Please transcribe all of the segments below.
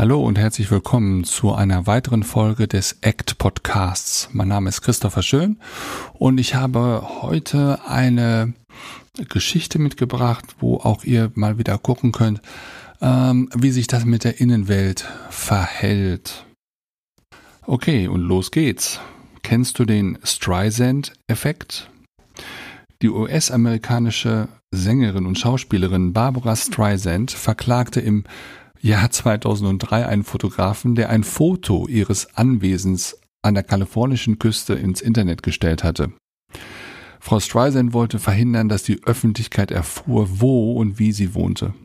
Hallo und herzlich willkommen zu einer weiteren Folge des ACT Podcasts. Mein Name ist Christopher Schön und ich habe heute eine Geschichte mitgebracht, wo auch ihr mal wieder gucken könnt, wie sich das mit der Innenwelt verhält. Okay, und los geht's. Kennst du den Streisand-Effekt? Die US-amerikanische Sängerin und Schauspielerin Barbra Streisand verklagte im Jahr 2003 einen Fotografen, der ein Foto ihres Anwesens an der kalifornischen Küste ins Internet gestellt hatte. Frau Streisand wollte verhindern, dass die Öffentlichkeit erfuhr, wo und wie sie wohnte.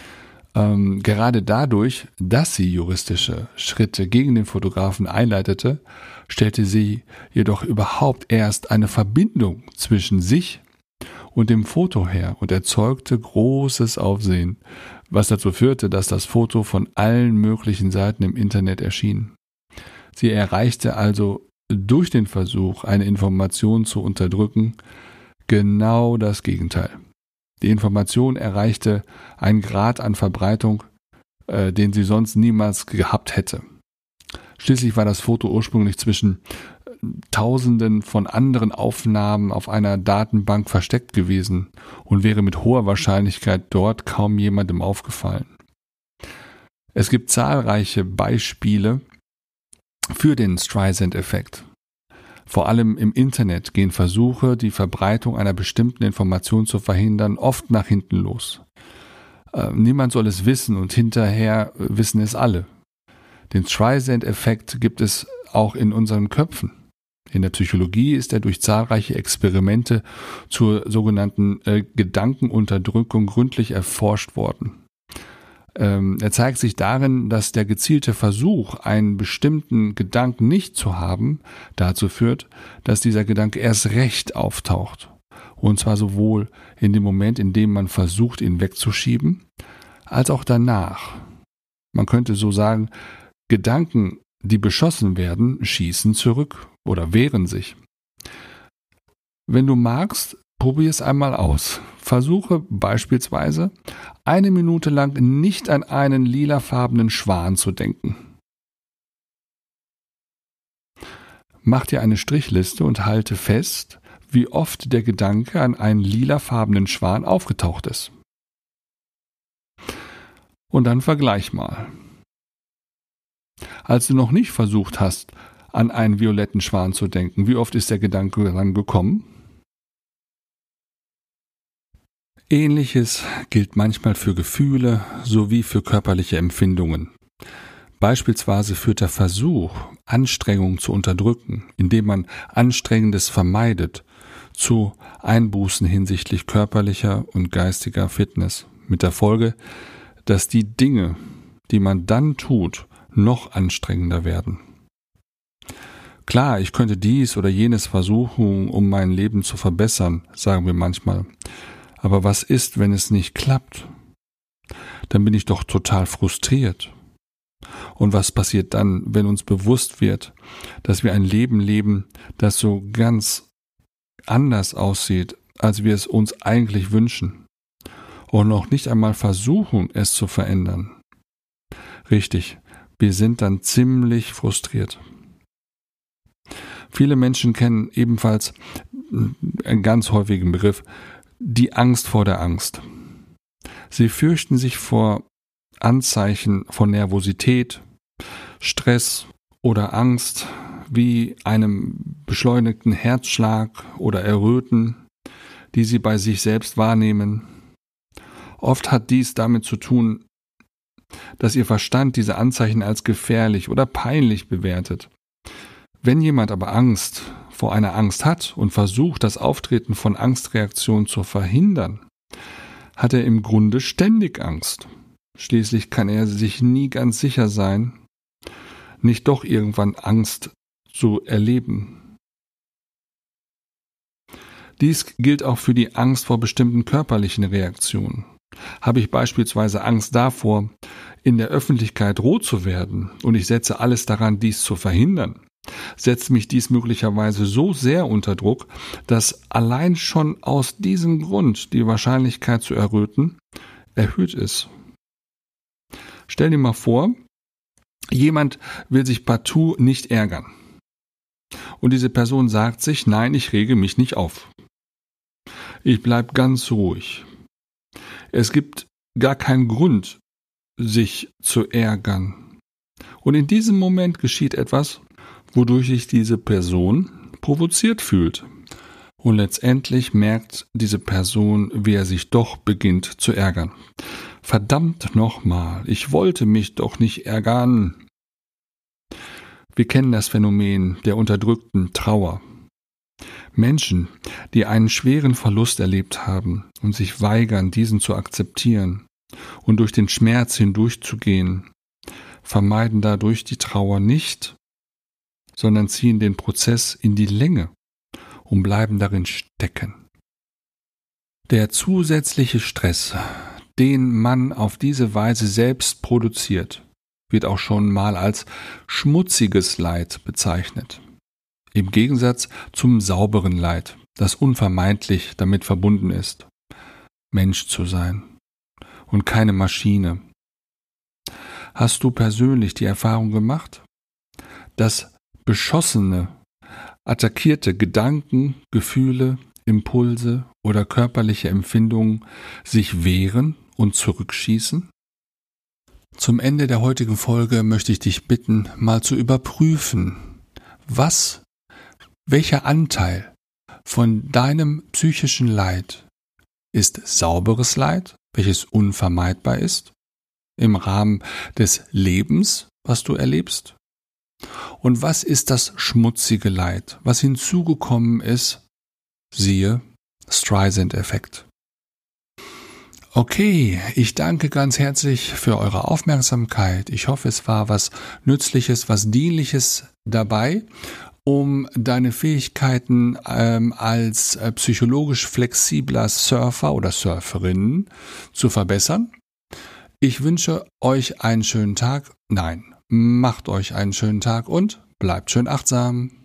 Gerade dadurch, dass sie juristische Schritte gegen den Fotografen einleitete, stellte sie jedoch überhaupt erst eine Verbindung zwischen sich und dem Foto her und erzeugte großes Aufsehen, was dazu führte, dass das Foto von allen möglichen Seiten im Internet erschien. Sie erreichte also durch den Versuch, eine Information zu unterdrücken, genau das Gegenteil. Die Information erreichte einen Grad an Verbreitung, den sie sonst niemals gehabt hätte. Schließlich war das Foto ursprünglich zwischen Tausenden von anderen Aufnahmen auf einer Datenbank versteckt gewesen und wäre mit hoher Wahrscheinlichkeit dort kaum jemandem aufgefallen. Es gibt zahlreiche Beispiele für den Streisand-Effekt. Vor allem im Internet gehen Versuche, die Verbreitung einer bestimmten Information zu verhindern, oft nach hinten los. Niemand soll es wissen und hinterher wissen es alle. Den Streisand-Effekt gibt es auch in unseren Köpfen. In der Psychologie ist er durch zahlreiche Experimente zur sogenannten Gedankenunterdrückung gründlich erforscht worden. Er zeigt sich darin, dass der gezielte Versuch, einen bestimmten Gedanken nicht zu haben, dazu führt, dass dieser Gedanke erst recht auftaucht. Und zwar sowohl in dem Moment, in dem man versucht, ihn wegzuschieben, als auch danach. Man könnte so sagen, Gedanken, die beschossen werden, schießen zurück oder wehren sich. Wenn du magst, probier es einmal aus. Versuche beispielsweise 1 Minute lang nicht an einen lilafarbenen Schwan zu denken. Mach dir eine Strichliste und halte fest, wie oft der Gedanke an einen lilafarbenen Schwan aufgetaucht ist. Und dann vergleich mal. Als du noch nicht versucht hast, an einen violetten Schwan zu denken, wie oft ist der Gedanke dann gekommen? Ähnliches gilt manchmal für Gefühle sowie für körperliche Empfindungen. Beispielsweise führt der Versuch, Anstrengung zu unterdrücken, indem man Anstrengendes vermeidet, zu Einbußen hinsichtlich körperlicher und geistiger Fitness, mit der Folge, dass die Dinge, die man dann tut, noch anstrengender werden. Klar, ich könnte dies oder jenes versuchen, um mein Leben zu verbessern, sagen wir manchmal. Aber was ist, wenn es nicht klappt? Dann bin ich doch total frustriert. Und was passiert dann, wenn uns bewusst wird, dass wir ein Leben leben, das so ganz anders aussieht, als wir es uns eigentlich wünschen? Und noch nicht einmal versuchen, es zu verändern. Richtig, wir sind dann ziemlich frustriert. Viele Menschen kennen ebenfalls einen ganz häufigen Begriff, die Angst vor der Angst. Sie fürchten sich vor Anzeichen von Nervosität, Stress oder Angst, wie einem beschleunigten Herzschlag oder Erröten, die sie bei sich selbst wahrnehmen. Oft hat dies damit zu tun, dass ihr Verstand diese Anzeichen als gefährlich oder peinlich bewertet. Wenn jemand aber Angst vor einer Angst hat und versucht, das Auftreten von Angstreaktionen zu verhindern, hat er im Grunde ständig Angst. Schließlich kann er sich nie ganz sicher sein, nicht doch irgendwann Angst zu erleben. Dies gilt auch für die Angst vor bestimmten körperlichen Reaktionen. Habe ich beispielsweise Angst davor, in der Öffentlichkeit rot zu werden und ich setze alles daran, dies zu verhindern, setzt mich dies möglicherweise so sehr unter Druck, dass allein schon aus diesem Grund die Wahrscheinlichkeit zu erröten erhöht ist. Stell dir mal vor, Jemand will sich partout nicht ärgern. Und diese Person sagt sich, nein, ich rege mich nicht auf. Ich bleib ganz ruhig. Es gibt gar keinen Grund, sich zu ärgern. Und in diesem Moment geschieht etwas, wodurch sich diese Person provoziert fühlt. Und letztendlich merkt diese Person, wie er sich doch beginnt zu ärgern. Verdammt nochmal, ich wollte mich doch nicht ärgern. Wir kennen das Phänomen der unterdrückten Trauer. Menschen, die einen schweren Verlust erlebt haben und sich weigern, diesen zu akzeptieren und durch den Schmerz hindurchzugehen, vermeiden dadurch die Trauer nicht, sondern ziehen den Prozess in die Länge und bleiben darin stecken. Der zusätzliche Stress, den man auf diese Weise selbst produziert, wird auch schon mal als schmutziges Leid bezeichnet. Im Gegensatz zum sauberen Leid, das unvermeidlich damit verbunden ist, Mensch zu sein und keine Maschine. Hast du persönlich die Erfahrung gemacht, dass beschossene, attackierte Gedanken, Gefühle, Impulse oder körperliche Empfindungen sich wehren und zurückschießen? Zum Ende der heutigen Folge möchte ich dich bitten, mal zu überprüfen, welcher Anteil von deinem psychischen Leid ist sauberes Leid, welches unvermeidbar ist, im Rahmen des Lebens, was du erlebst? Und was ist das schmutzige Leid, was hinzugekommen ist? Siehe Streisand-Effekt. Okay, ich danke ganz herzlich für eure Aufmerksamkeit. Ich hoffe, es war was Nützliches, was Dienliches dabei, um deine Fähigkeiten als psychologisch flexibler Surfer oder Surferin zu verbessern. Ich wünsche euch einen schönen Tag. Nein, macht euch einen schönen Tag und bleibt schön achtsam.